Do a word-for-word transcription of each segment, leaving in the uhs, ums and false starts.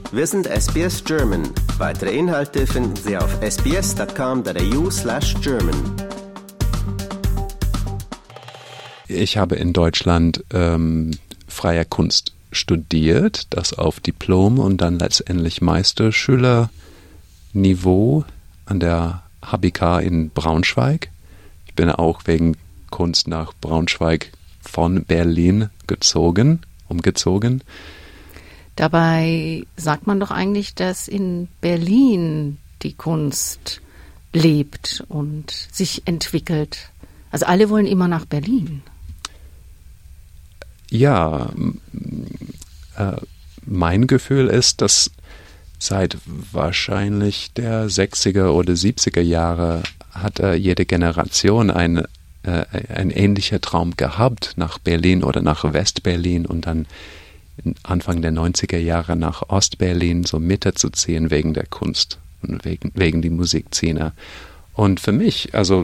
Wir sind S B S German. Weitere Inhalte finden Sie auf sbs.com.au slash German. Ich habe in Deutschland ähm, freie Kunst studiert, das auf Diplom und dann letztendlich Meisterschülerniveau an der H B K in Braunschweig. Ich bin auch wegen Kunst nach Braunschweig von Berlin gezogen, umgezogen. Dabei sagt man doch eigentlich, dass in Berlin die Kunst lebt und sich entwickelt. Also alle wollen immer nach Berlin. Ja, äh, mein Gefühl ist, dass seit wahrscheinlich der sechziger oder siebziger Jahre hat äh, jede Generation ein, äh, ein ähnlicher Traum gehabt, nach Berlin oder nach West-Berlin und dann Anfang der neunziger Jahre nach Ost-Berlin so Mitte zu ziehen wegen der Kunst und wegen, wegen die Musikszene. Und für mich, also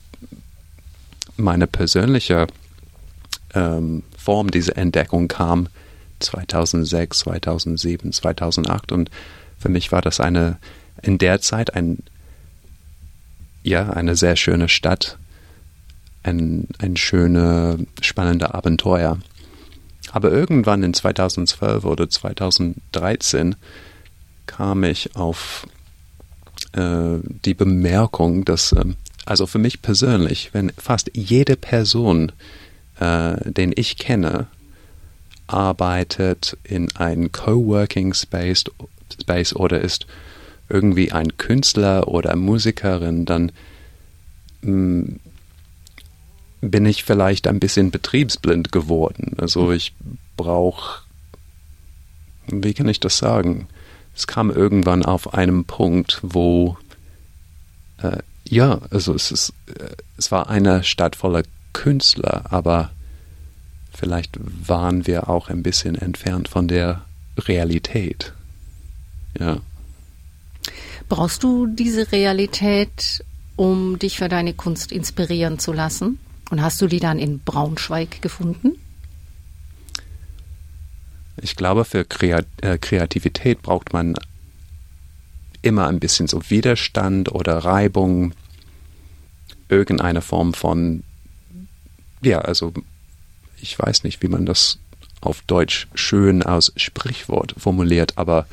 meine persönliche ähm, Form dieser Entdeckung kam zweitausendsechs, zweitausendsieben, zweitausendacht und für mich war das eine, in der Zeit ein, ja, eine sehr schöne Stadt, ein, ein schöne, spannende Abenteuer. Aber irgendwann in zweitausendzwölf oder zweitausenddreizehn kam ich auf äh, die Bemerkung, dass, äh, also für mich persönlich, wenn fast jede Person, äh, den ich kenne, arbeitet in einem Coworking Space, Space oder ist irgendwie ein Künstler oder Musikerin, dann mh, bin ich vielleicht ein bisschen betriebsblind geworden. Also ich brauche, wie kann ich das sagen? Es kam irgendwann auf einem Punkt, wo, äh, ja, also es ist, äh, es war eine Stadt voller Künstler, aber vielleicht waren wir auch ein bisschen entfernt von der Realität. Ja. Brauchst du diese Realität, um dich für deine Kunst inspirieren zu lassen? Und hast du die dann in Braunschweig gefunden? Ich glaube, für Kreativität braucht man immer ein bisschen so Widerstand oder Reibung, irgendeine Form von, ja, also ich weiß nicht, wie man das auf Deutsch schön als Sprichwort formuliert, aber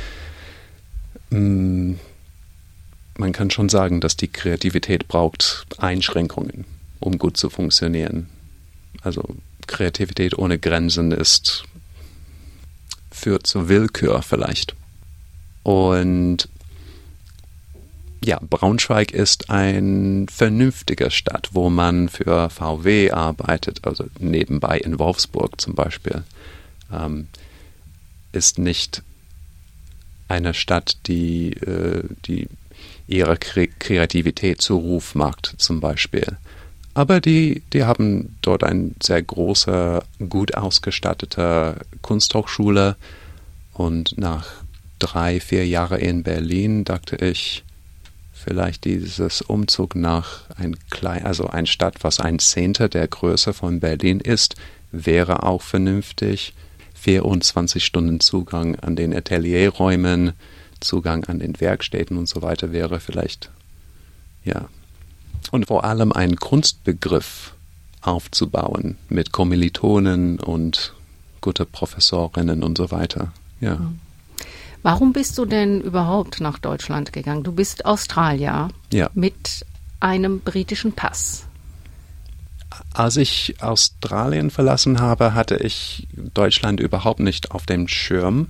mh, man kann schon sagen, dass die Kreativität braucht Einschränkungen, um gut zu funktionieren. Also Kreativität ohne Grenzen ist führt zur Willkür vielleicht. Und ja, Braunschweig ist eine vernünftige Stadt, wo man für V W arbeitet, also nebenbei in Wolfsburg zum Beispiel. Ähm, ist nicht eine Stadt, die, äh, die ihre Kre- Kreativität zu Ruf macht, zum Beispiel. Aber die, die haben dort eine sehr große, gut ausgestattete Kunsthochschule. Und nach drei, vier Jahren in Berlin dachte ich, vielleicht dieses Umzug nach ein klein, also eine Stadt, was ein Zehntel der Größe von Berlin ist, wäre auch vernünftig. vierundzwanzig Stunden Zugang an den Atelierräumen, Zugang an den Werkstätten und so weiter wäre vielleicht, ja. Und vor allem einen Kunstbegriff aufzubauen mit Kommilitonen und gute Professorinnen und so weiter. Ja. Warum bist du denn überhaupt nach Deutschland gegangen? Du bist Australier ja. mit einem britischen Pass. Als ich Australien verlassen habe, hatte ich Deutschland überhaupt nicht auf dem Schirm.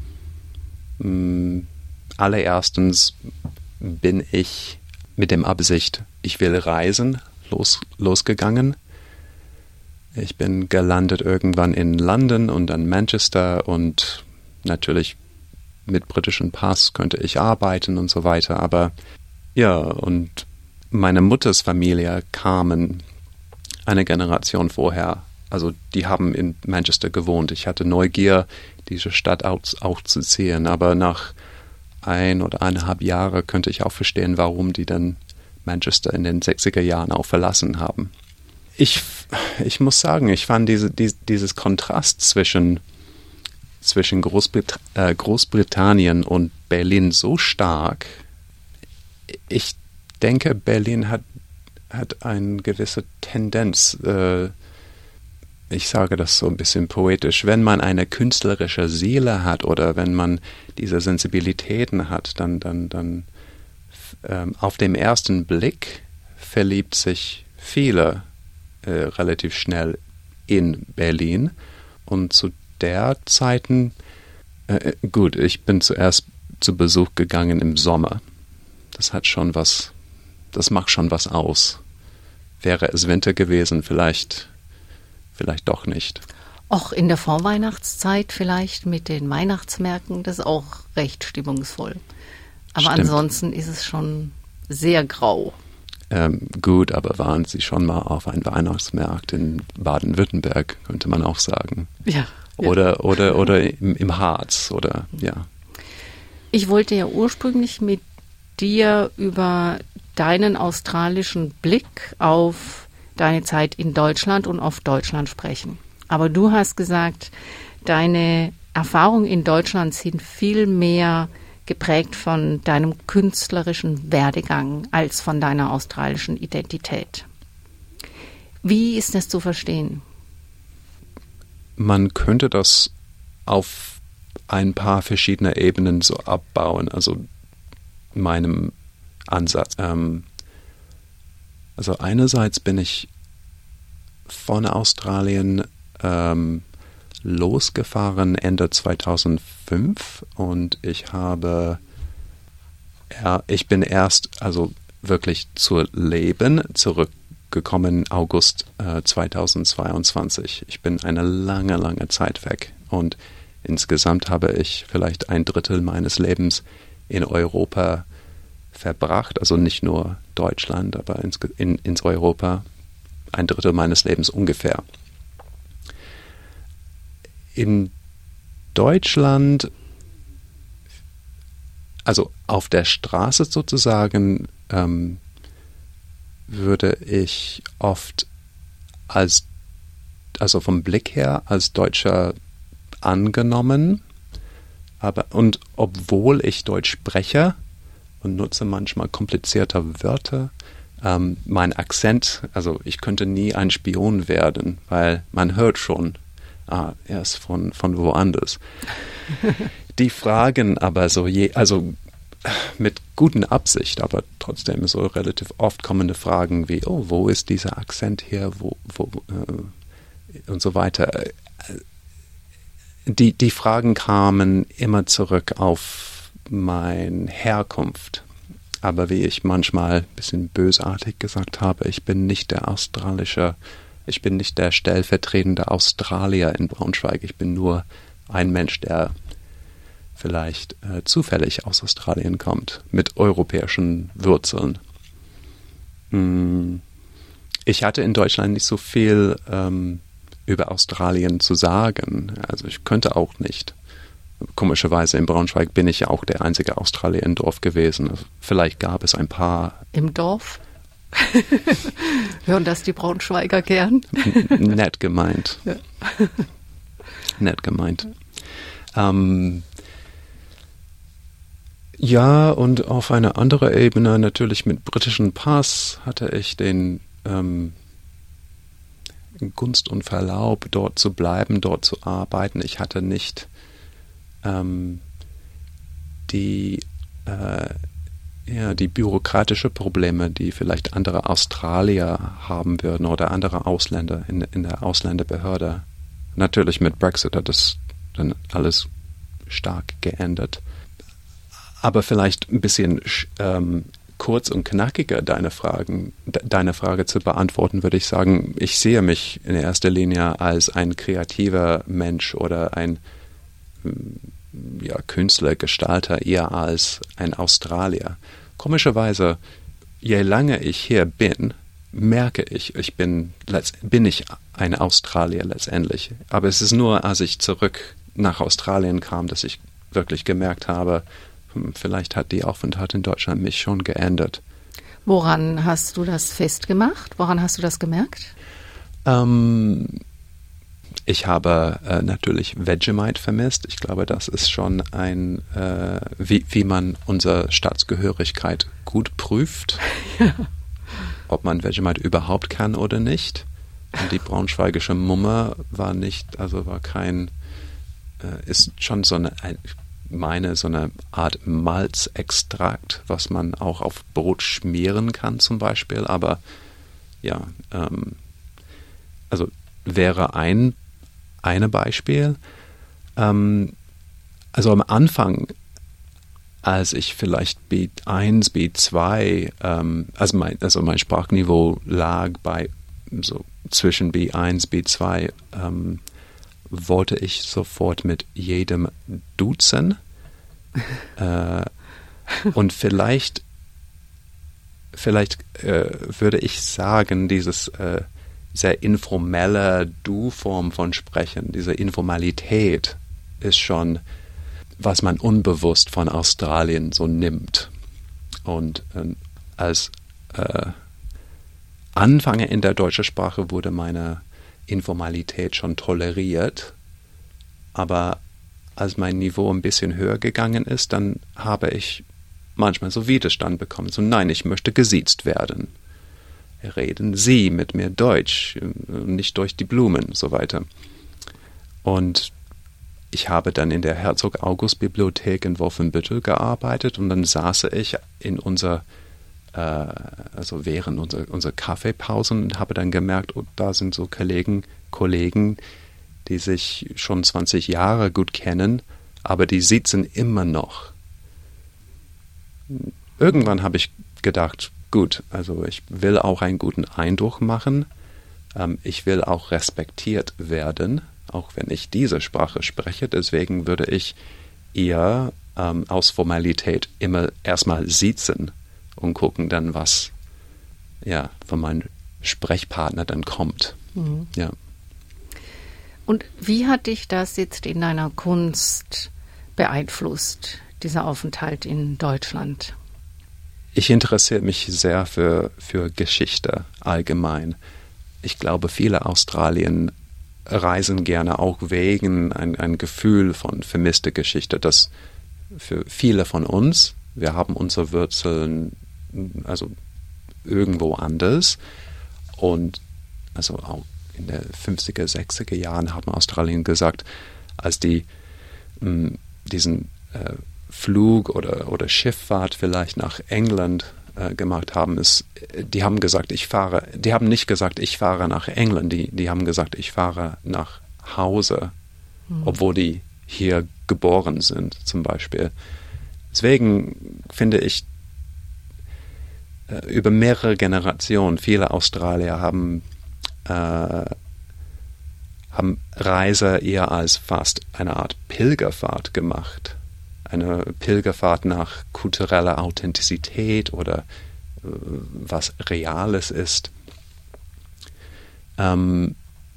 Hm, allererstens bin ich mit dem Absicht, ich will reisen, los, losgegangen. Ich bin gelandet irgendwann in London und dann Manchester und natürlich mit britischem Pass könnte ich arbeiten und so weiter. Aber ja, und meine Mutters Familie kamen eine Generation vorher. Also die haben in Manchester gewohnt. Ich hatte Neugier, diese Stadt auch, auch zu sehen. Aber nach ein oder eineinhalb Jahren könnte ich auch verstehen, warum die dann Manchester in den sechziger Jahren auch verlassen haben. Ich, ich muss sagen, ich fand diese, die, dieses Kontrast zwischen, zwischen Großbrit- äh, Großbritannien und Berlin so stark. Ich denke, Berlin hat, hat eine gewisse Tendenz, äh, ich sage das so ein bisschen poetisch, wenn man eine künstlerische Seele hat oder wenn man diese Sensibilitäten hat, dann, dann, dann ähm, auf den ersten Blick verliebt sich viele äh, relativ schnell in Berlin. Und zu der Zeiten, äh, gut, ich bin zuerst zu Besuch gegangen im Sommer. Das hat schon was, das macht schon was aus. Wäre es Winter gewesen, vielleicht, vielleicht doch nicht. Auch in der Vorweihnachtszeit vielleicht mit den Weihnachtsmärkten, das ist auch recht stimmungsvoll. Aber Stimmt. Ansonsten ist es schon sehr grau. Ähm, gut, aber waren Sie schon mal auf einem Weihnachtsmarkt in Baden-Württemberg, könnte man auch sagen. Ja. Oder, ja. oder, oder im, im Harz, oder, ja. Ich wollte ja ursprünglich mit dir über deinen australischen Blick auf deine Zeit in Deutschland und auf Deutschland sprechen. Aber du hast gesagt, deine Erfahrungen in Deutschland sind viel mehr geprägt von deinem künstlerischen Werdegang als von deiner australischen Identität. Wie ist das zu verstehen? Man könnte das auf ein paar verschiedene Ebenen so abbauen, also meinem Ansatz. Ähm, also einerseits bin ich von Australien ähm, losgefahren Ende zweitausendfünf und ich habe, ja, ich bin erst also wirklich zu Leben zurückgekommen August äh, zweitausendzweiundzwanzig. Ich bin eine lange, lange Zeit weg und insgesamt habe ich vielleicht ein Drittel meines Lebens in Europa verbracht, also nicht nur Deutschland, aber ins, in, ins Europa ein Drittel meines Lebens ungefähr. In Deutschland, also auf der Straße sozusagen, ähm, würde ich oft als, also vom Blick her als Deutscher angenommen, aber und obwohl ich Deutsch spreche und nutze manchmal komplizierte Wörter, ähm, mein Akzent, also ich könnte nie ein Spion werden, weil man hört schon, ah, er ist von, von woanders. Die Fragen aber so je, also mit guten Absicht, aber trotzdem so relativ oft kommende Fragen wie, oh, wo ist dieser Akzent hier, wo, wo äh, und so weiter. Die, die Fragen kamen immer zurück auf meine Herkunft. Aber wie ich manchmal ein bisschen bösartig gesagt habe, ich bin nicht der australische, ich bin nicht der stellvertretende Australier in Braunschweig. Ich bin nur ein Mensch, der vielleicht äh, zufällig aus Australien kommt, mit europäischen Wurzeln. Hm. Ich hatte in Deutschland nicht so viel ähm, über Australien zu sagen. Also ich könnte auch nicht. Komischerweise in Braunschweig bin ich ja auch der einzige Australier im Dorf gewesen. Vielleicht gab es ein paar. Im Dorf? Hören das die Braunschweiger gern? Nett gemeint. Ja. Nett gemeint. Ähm, ja, und auf einer anderen Ebene, natürlich mit britischem Pass, hatte ich den ähm, Gunst und Verlaub, dort zu bleiben, dort zu arbeiten. Ich hatte nicht ähm, die, äh, ja, die bürokratische Probleme, die vielleicht andere Australier haben würden oder andere Ausländer in, in der Ausländerbehörde. Natürlich mit Brexit hat das dann alles stark geändert. Aber vielleicht ein bisschen ähm, kurz und knackiger deine Fragen, de, deine Frage zu beantworten, würde ich sagen, ich sehe mich in erster Linie als ein kreativer Mensch oder ein ja, Künstler, Gestalter, eher als ein Australier. Komischerweise, je länger ich hier bin, merke ich, ich bin, bin ich ein Australier letztendlich. Aber es ist nur, als ich zurück nach Australien kam, dass ich wirklich gemerkt habe, vielleicht hat die Aufenthalt in Deutschland mich schon geändert. Woran hast du das festgemacht? Woran hast du das gemerkt? Ähm, ich habe äh, natürlich Vegemite vermisst. Ich glaube, das ist schon ein, äh, wie, wie man unsere Staatsgehörigkeit gut prüft, ja. Ob man Vegemite überhaupt kann oder nicht. Und die braunschweigische Mumme war nicht, also war kein, äh, ist schon so eine, ein, meine, so eine Art Malzextrakt, was man auch auf Brot schmieren kann zum Beispiel. Aber ja, ähm, also wäre ein eine Beispiel. Ähm, also am Anfang, als ich vielleicht B eins, B zwei, ähm, also, mein, also mein Sprachniveau lag bei so zwischen B eins, B zwei, ähm, wollte ich sofort mit jedem duzen. äh, und vielleicht, vielleicht äh, würde ich sagen, dieses äh, sehr informelle Du-Form von Sprechen, diese Informalität ist schon, was man unbewusst von Australien so nimmt. Und äh, als äh, Anfänger in der deutschen Sprache wurde meine Informalität schon toleriert, aber als mein Niveau ein bisschen höher gegangen ist, dann habe ich manchmal so Widerstand bekommen. So, nein, ich möchte gesiezt werden. Reden Sie mit mir Deutsch, nicht durch die Blumen und so weiter. Und ich habe dann in der Herzog-August-Bibliothek in Wolfenbüttel gearbeitet und dann saß ich in unser, äh, also während unserer unser Kaffeepausen und habe dann gemerkt, oh, da sind so Kollegen, Kollegen, die sich schon zwanzig Jahre gut kennen, aber die sitzen immer noch. Irgendwann habe ich gedacht, gut, also ich will auch einen guten Eindruck machen. Ähm, ich will auch respektiert werden, auch wenn ich diese Sprache spreche. Deswegen würde ich eher ähm, aus Formalität immer erstmal siezen und gucken dann, was ja, von meinem Sprechpartner dann kommt. Mhm. Ja. Und wie hat dich das jetzt in deiner Kunst beeinflusst, dieser Aufenthalt in Deutschland? Ich interessiere mich sehr für, für Geschichte allgemein. Ich glaube, viele Australier reisen gerne auch wegen ein, ein Gefühl von vermisster Geschichte. Das für viele von uns, wir haben unsere Wurzeln also irgendwo anders. Und also auch in den fünfziger, sechziger Jahren haben Australien gesagt, als die mh, diesen äh, Flug oder, oder Schifffahrt vielleicht nach England äh, gemacht haben, ist, die haben gesagt, ich fahre, die haben nicht gesagt, ich fahre nach England, die, die haben gesagt, ich fahre nach Hause, mhm. obwohl die hier geboren sind, zum Beispiel. Deswegen finde ich, äh, über mehrere Generationen, viele Australier haben, äh, haben Reise eher als fast eine Art Pilgerfahrt gemacht. Eine Pilgerfahrt nach kultureller Authentizität oder äh, was Reales ist. Ähm,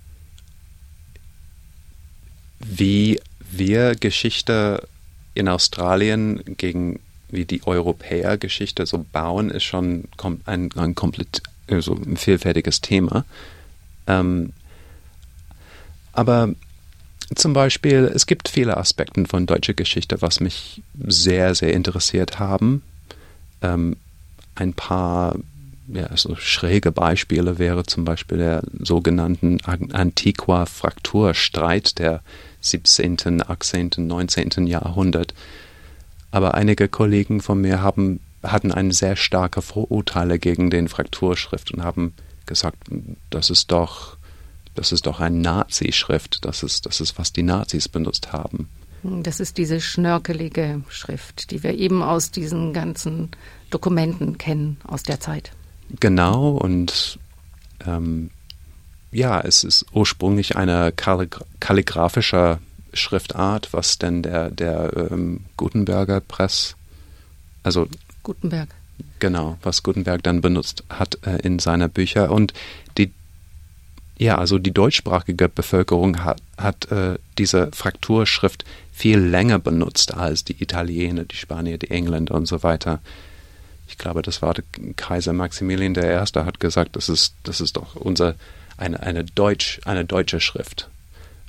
wie wir Geschichte in Australien gegen wie die Europäer Geschichte so bauen, ist schon ein, ein komplett also ein vielfältiges Thema. Ähm, aber zum Beispiel, es gibt viele Aspekte von deutscher Geschichte, was mich sehr, sehr interessiert haben. Ähm, ein paar ja, so schräge Beispiele wäre zum Beispiel der sogenannten Antiqua-Frakturstreit der siebzehnten, achtzehnten, neunzehnten Jahrhundert. Aber einige Kollegen von mir haben, hatten eine sehr starke Vorurteile gegen den Frakturschrift und haben gesagt, das ist doch Das ist doch eine Nazi-Schrift. Das ist, das ist, was die Nazis benutzt haben. Das ist diese schnörkelige Schrift, die wir eben aus diesen ganzen Dokumenten kennen aus der Zeit. Genau, und ähm, ja, es ist ursprünglich eine kalligra- kalligraphische Schriftart, was denn der, der ähm, Gutenberger Press, also Gutenberg. Genau, was Gutenberg dann benutzt hat äh, in seiner Bücher. Und die Ja, also die deutschsprachige Bevölkerung hat, hat äh, diese Frakturschrift viel länger benutzt als die Italiener, die Spanier, die Engländer und so weiter. Ich glaube, das war der Kaiser Maximilian der Erste, hat gesagt, das ist, das ist doch unser, eine, eine, Deutsch, eine deutsche Schrift.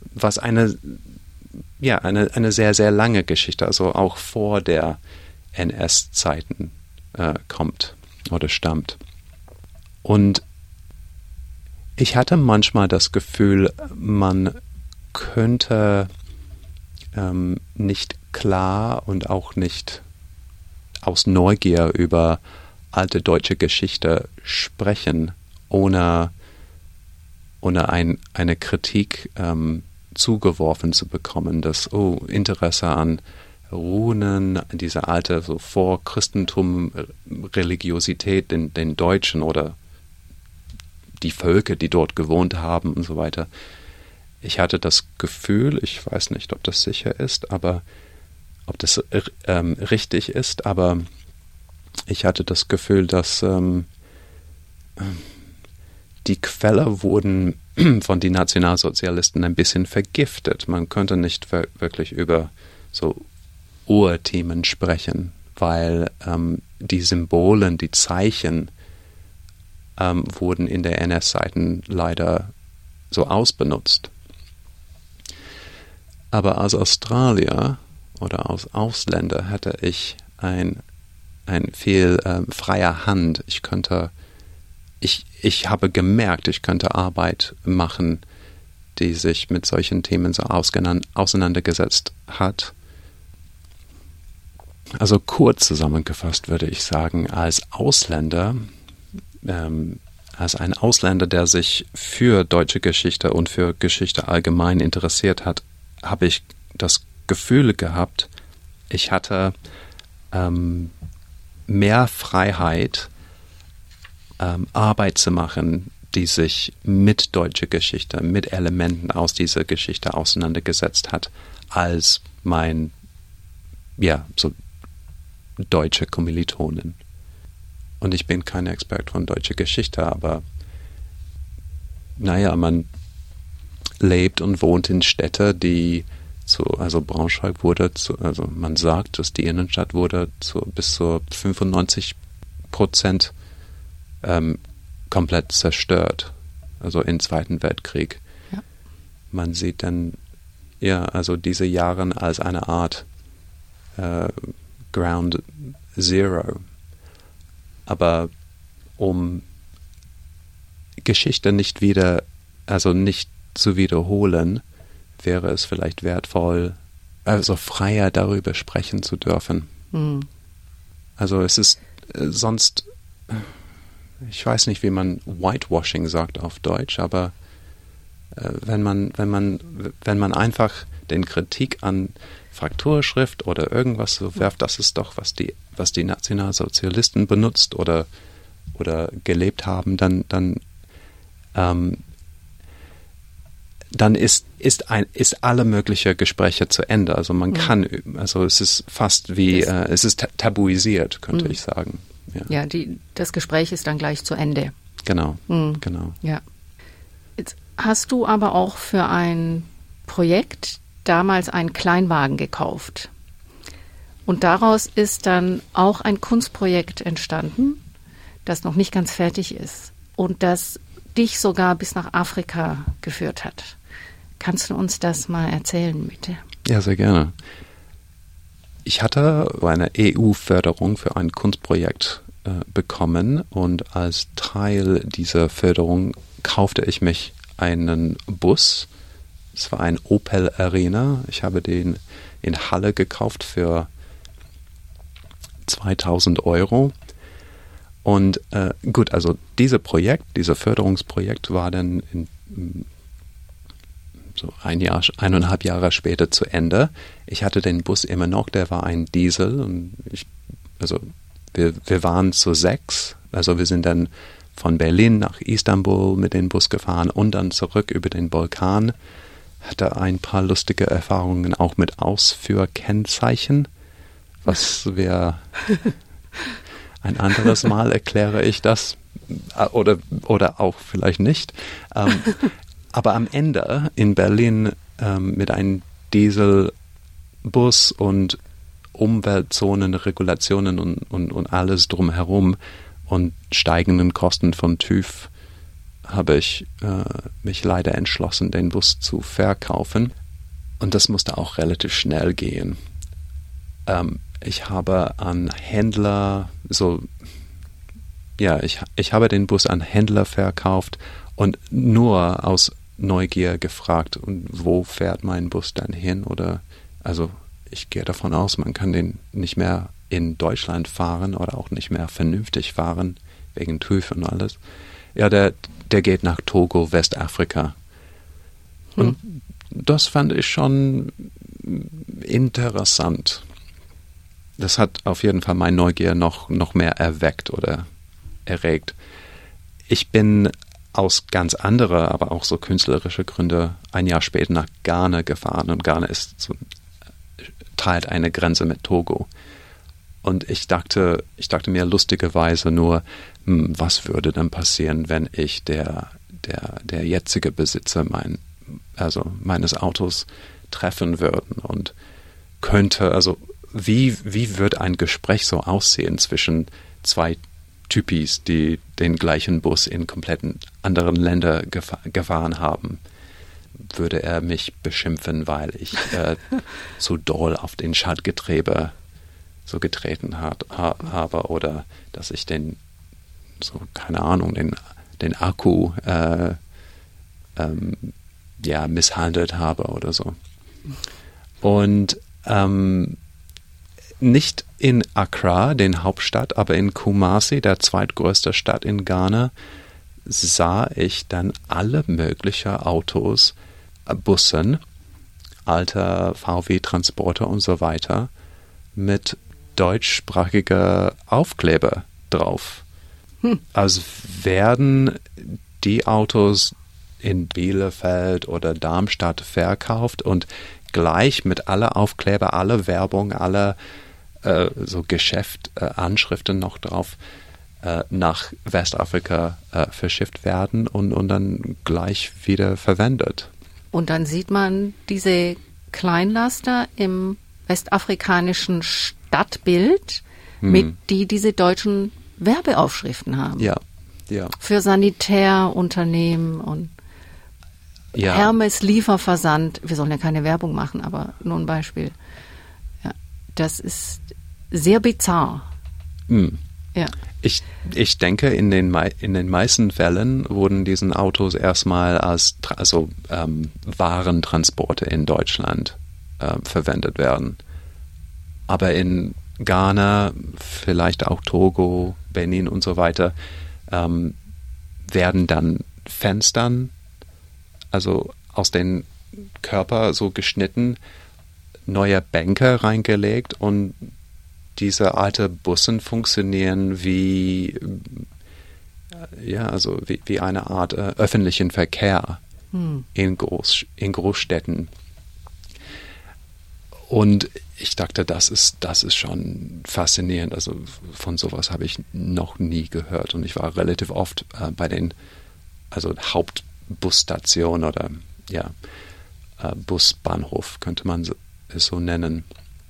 was eine, ja, eine, eine sehr, sehr lange Geschichte, also auch vor der N S-Zeiten äh, kommt oder stammt. Und ich hatte manchmal das Gefühl, man könnte ähm, nicht klar und auch nicht aus Neugier über alte deutsche Geschichte sprechen, ohne, ohne ein, eine Kritik ähm, zugeworfen zu bekommen, dass, oh, Interesse an Runen, diese alte so Vor-Christentum-Religiosität, den, den Deutschen oder die Völker, die dort gewohnt haben und so weiter. Ich hatte das Gefühl, ich weiß nicht, ob das sicher ist, aber ob das ähm, richtig ist, aber ich hatte das Gefühl, dass ähm, die Quelle wurden von den Nationalsozialisten ein bisschen vergiftet. Man könnte nicht wirklich über so Urthemen sprechen, weil ähm, die Symbolen, die Zeichen ähm, wurden in der N S-Zeiten leider so ausbenutzt. Aber als Australier oder als Ausländer hatte ich ein, ein viel ähm, freier Hand. Ich könnte, ich, ich habe gemerkt, ich könnte Arbeit machen, die sich mit solchen Themen so auseinandergesetzt hat. Also kurz zusammengefasst würde ich sagen, als Ausländer, ähm, als ein Ausländer, der sich für deutsche Geschichte und für Geschichte allgemein interessiert hat, habe ich das Gefühl gehabt, ich hatte ähm, mehr Freiheit, ähm, Arbeit zu machen, die sich mit deutscher Geschichte, mit Elementen aus dieser Geschichte auseinandergesetzt hat, als mein, ja, so deutsche Kommilitonen. Und ich bin kein Experte von deutscher Geschichte, aber naja, man lebt und wohnt in Städten, die zu, also Braunschweig wurde, zu, also man sagt, dass die Innenstadt wurde zu, bis zu fünfundneunzig Prozent ähm, komplett zerstört, also im Zweiten Weltkrieg. Ja. Man sieht dann, ja, also diese Jahre als eine Art äh, Ground Zero. Aber um Geschichte nicht wieder, also nicht zu wiederholen, wäre es vielleicht wertvoll, also freier darüber sprechen zu dürfen. Mhm. Also es ist äh, sonst, ich weiß nicht, wie man Whitewashing sagt auf Deutsch, aber äh, wenn man, wenn man, wenn man einfach den Kritik an Frakturschrift oder irgendwas so werft, das ist doch, was die, was die Nationalsozialisten benutzt oder, oder gelebt haben, dann, dann ähm, dann ist, ist, ein, ist alle mögliche Gespräche zu Ende. Also man ja. kann, also es ist fast wie, äh, es ist tabuisiert, könnte mhm. ich sagen. Ja, ja die, das Gespräch ist dann gleich zu Ende. Genau, mhm. genau. Ja. Jetzt hast du aber auch für ein Projekt damals einen Kleinwagen gekauft. Und daraus ist dann auch ein Kunstprojekt entstanden, das noch nicht ganz fertig ist und das dich sogar bis nach Afrika geführt hat. Kannst du uns das mal erzählen, bitte? Ja, sehr gerne. Ich hatte eine E U-Förderung für ein Kunstprojekt äh, bekommen und als Teil dieser Förderung kaufte ich mich einen Bus. Es war ein Opel Arena. Ich habe den in Halle gekauft für zweitausend Euro. Und äh, gut, also dieses Projekt, dieses Förderungsprojekt war dann in, so ein Jahr, eineinhalb Jahre später zu Ende. Ich hatte den Bus immer noch, der war ein Diesel und ich, also wir, wir waren zu sechs. Also wir sind dann von Berlin nach Istanbul mit dem Bus gefahren und dann zurück über den Balkan. Hatte ein paar lustige Erfahrungen auch mit Ausführkennzeichen, was wir ein anderes Mal erkläre ich das oder, oder auch vielleicht nicht. Ähm, aber am Ende in Berlin ähm, mit einem Dieselbus und Umweltzonen, Regulationen und, und, und alles drumherum und steigenden Kosten von TÜV habe ich äh, mich leider entschlossen, den Bus zu verkaufen. Und das musste auch relativ schnell gehen. Ähm, ich habe an Händler, so, ja, ich, ich habe den Bus an Händler verkauft und nur aus Neugier gefragt, und wo fährt mein Bus dann hin? Oder, also ich gehe davon aus, man kann den nicht mehr in Deutschland fahren oder auch nicht mehr vernünftig fahren, wegen TÜV und alles. Ja, der, der geht nach Togo, Westafrika. Und hm. das fand ich schon interessant. Das hat auf jeden Fall meine Neugier noch, noch mehr erweckt oder erregt. Ich bin aus ganz anderen, aber auch so künstlerische Gründe ein Jahr später nach Ghana gefahren, und Ghana ist so, teilt eine Grenze mit Togo. Und ich dachte, ich dachte mir lustigerweise nur, hm, was würde dann passieren, wenn ich der, der, der jetzige Besitzer mein, also meines Autos treffen würden, und könnte, also wie, wie wird ein Gespräch so aussehen zwischen zwei Typis, die den gleichen Bus in kompletten anderen Ländern gefa- gefahren haben? Würde er mich beschimpfen, weil ich äh, so doll auf den Schaltgetriebe so getreten hat, ha, habe, oder dass ich den, so, keine Ahnung, den, den Akku äh, ähm, ja, misshandelt habe oder so. Und ähm, nicht in Accra, den Hauptstadt, aber in Kumasi, der zweitgrößte Stadt in Ghana, sah ich dann alle möglichen Autos, Bussen, alter V W-Transporter und so weiter, mit deutschsprachiger Aufkleber drauf. Hm. Als werden die Autos in Bielefeld oder Darmstadt verkauft und gleich mit aller Aufkleber, aller Werbung, aller äh, so Geschäft, äh, Anschriften noch drauf äh, nach Westafrika äh, verschifft werden und, und dann gleich wieder verwendet. Und dann sieht man diese Kleinlaster im westafrikanischen Stadtbild, hm. mit die diese deutschen Werbeaufschriften haben. Ja, ja. Für Sanitärunternehmen und ja. Hermes Lieferversand. Wir sollen ja keine Werbung machen, aber nur ein Beispiel. Ja, das ist sehr bizarr. Hm. Ja. Ich, ich denke, in den, in den meisten Fällen wurden diesen Autos erstmal als also, ähm, Warentransporte in Deutschland äh, verwendet werden. Aber in Ghana, vielleicht auch Togo, Benin und so weiter, ähm, werden dann Fenstern, also aus den Körper so geschnitten, neue Bänke reingelegt, und diese alten Bussen funktionieren wie, ja, also wie, wie eine Art äh, öffentlichen Verkehr hm. in, Groß, in Großstädten. Und ich dachte, das ist, das ist schon faszinierend. Also von sowas habe ich noch nie gehört. Und ich war relativ oft äh, bei den also Hauptbusstationen oder ja, äh, Busbahnhof, könnte man so, es so nennen.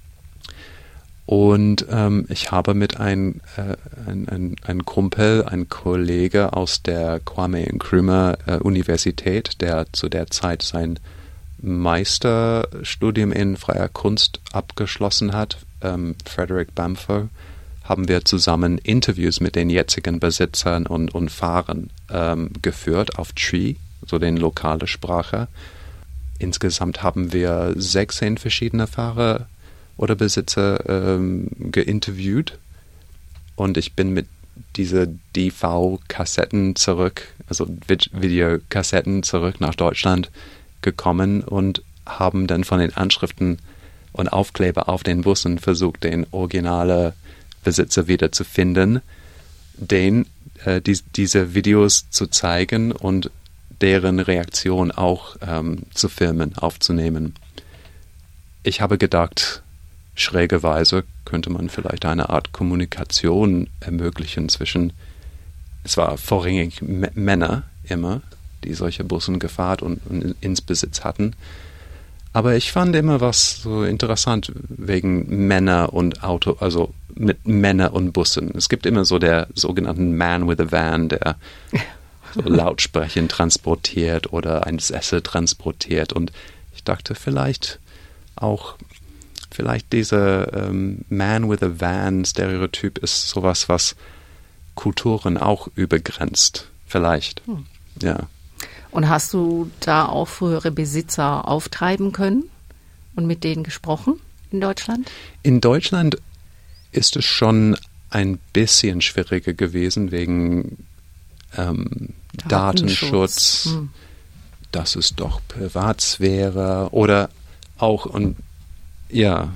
Und ähm, ich habe mit einem äh, ein, ein, ein Kumpel, ein Kollege aus der Kwame Nkrumah äh, Universität, der zu der Zeit sein Meisterstudium in freier Kunst abgeschlossen hat, ähm, Frederick Bamfo, haben wir zusammen Interviews mit den jetzigen Besitzern und, und Fahrern ähm, geführt auf Twi, so den lokale Sprache. Insgesamt haben wir sechzehn verschiedene Fahrer oder Besitzer ähm, geinterviewt, und ich bin mit diese D V-Kassetten zurück, also Videokassetten zurück nach Deutschland gekommen und haben dann von den Anschriften und Aufkleber auf den Bussen versucht, den originalen Besitzer wieder zu finden, den äh, die, diese Videos zu zeigen und deren Reaktion auch ähm, zu filmen, aufzunehmen. Ich habe gedacht, schrägerweise könnte man vielleicht eine Art Kommunikation ermöglichen zwischen, es war vorrangig M- Männer immer, die solche Bussen gefahren und, und ins Besitz hatten. Aber ich fand immer was so interessant wegen Männer und Auto, also mit Männer und Bussen. Es gibt immer so der sogenannten Man with a Van, der so Lautsprechen transportiert oder ein Sessel transportiert. Und ich dachte vielleicht auch, vielleicht dieser ähm, Man with a Van-Stereotyp ist sowas, was Kulturen auch übergrenzt. Vielleicht, hm. ja. Und hast du da auch frühere Besitzer auftreiben können und mit denen gesprochen in Deutschland? In Deutschland ist es schon ein bisschen schwieriger gewesen wegen ähm, Datenschutz. Hm. Das ist doch Privatsphäre oder auch, und ja,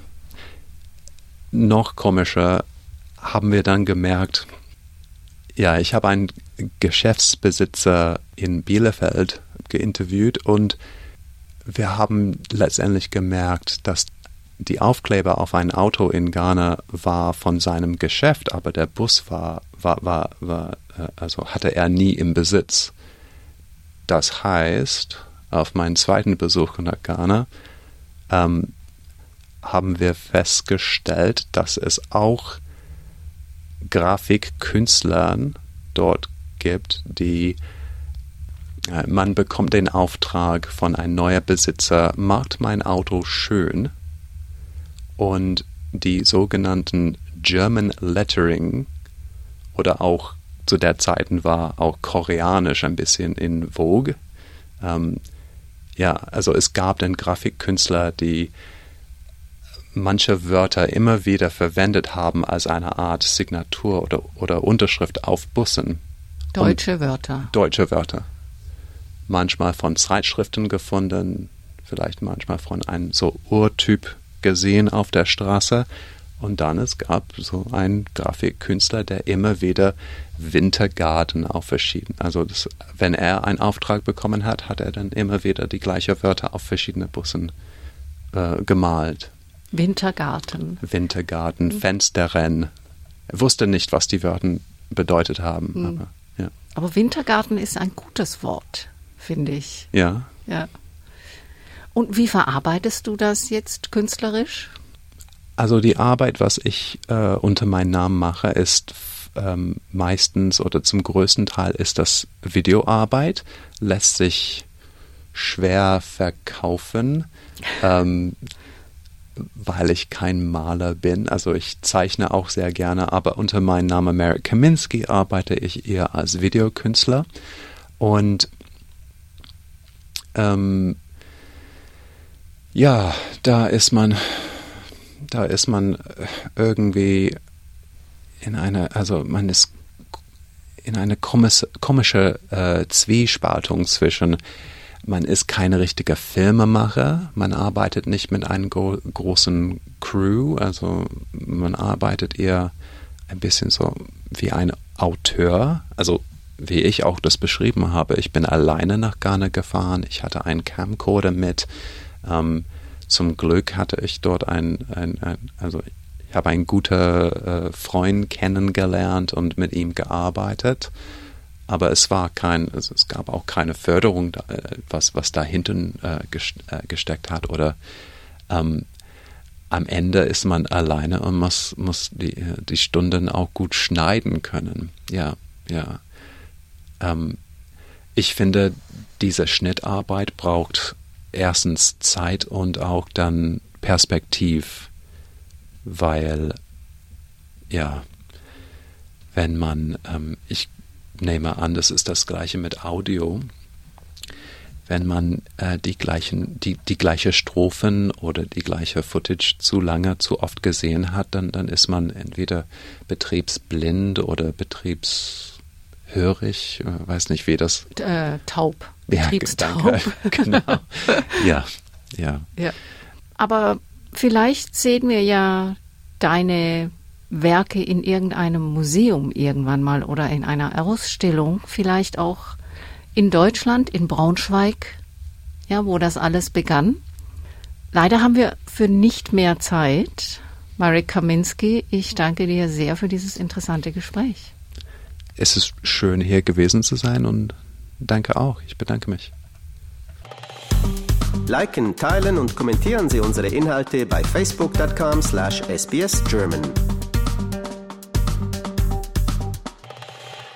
noch komischer haben wir dann gemerkt, ja, ich habe einen Geschäftsbesitzer in Bielefeld geinterviewt und wir haben letztendlich gemerkt, dass die Aufkleber auf ein Auto in Ghana war von seinem Geschäft, aber der Bus war, war, war, war also hatte er nie im Besitz. Das heißt, auf meinen zweiten Besuch nach Ghana ähm, haben wir festgestellt, dass es auch Grafikkünstlern dort gibt, die äh, man bekommt den Auftrag von einem neuen Besitzer, macht mein Auto schön, und die sogenannten German Lettering oder auch zu der Zeit war auch Koreanisch ein bisschen in Vogue. Ähm, ja, also es gab dann Grafikkünstler, die manche Wörter immer wieder verwendet haben als eine Art Signatur oder, oder Unterschrift auf Bussen. Deutsche Wörter. Deutsche Wörter. Manchmal von Zeitschriften gefunden, vielleicht manchmal von einem so Urtyp gesehen auf der Straße. Und dann es gab so einen Grafikkünstler, der immer wieder Wintergarten auf verschiedene, also das, wenn er einen Auftrag bekommen hat, hat er dann immer wieder die gleichen Wörter auf verschiedene Bussen äh, gemalt. Wintergarten. Wintergarten, mhm. Fensterrennen. Er wusste nicht, was die Wörter bedeutet haben. Mhm. Aber, ja. aber Wintergarten ist ein gutes Wort, finde ich. Ja. Ja. Und wie verarbeitest du das jetzt künstlerisch? Also die Arbeit, was ich äh, unter meinem Namen mache, ist ähm, meistens oder zum größten Teil ist das Videoarbeit, lässt sich schwer verkaufen. ähm, weil ich kein Maler bin. Also ich zeichne auch sehr gerne, aber unter meinem Namen Marek Kaminski arbeite ich eher als Videokünstler. Und ähm, ja, da ist man, da ist man irgendwie in einer, also man ist in eine komische, komische äh, Zwiespaltung zwischen, man ist kein richtiger Filmemacher, man arbeitet nicht mit einer gro- großen Crew, also man arbeitet eher ein bisschen so wie ein Auteur, also wie ich auch das beschrieben habe. Ich bin alleine nach Ghana gefahren, ich hatte einen Camcorder mit, ähm, zum Glück hatte ich dort ein, ein, ein also ich habe einen guten äh, Freund kennengelernt und mit ihm gearbeitet. Aber es war kein, also es gab auch keine Förderung, da, was, was da hinten äh, gesteckt hat. Oder ähm, am Ende ist man alleine und muss, muss die, die Stunden auch gut schneiden können. Ja, ja. Ähm, ich finde, diese Schnittarbeit braucht erstens Zeit und auch dann Perspektiv, weil, ja, wenn man, ähm, ich nehme an, das ist das Gleiche mit Audio. Wenn man äh, die gleichen, die, die gleiche Strophen oder die gleiche Footage zu lange, zu oft gesehen hat, dann, dann ist man entweder betriebsblind oder betriebshörig, äh, weiß nicht, wie das... Äh, taub. Ja, Betriebstaub. Genau. Ja, ja. Ja. Aber vielleicht sehen wir ja deine Werke in irgendeinem Museum irgendwann mal oder in einer Ausstellung, vielleicht auch in Deutschland, in Braunschweig, ja, wo das alles begann. Leider haben wir für nicht mehr Zeit. Marek Kaminski, ich danke dir sehr für dieses interessante Gespräch. Es ist schön, hier gewesen zu sein und danke auch. Ich bedanke mich. Liken, teilen und kommentieren Sie unsere Inhalte bei facebook dot com slash S B S German.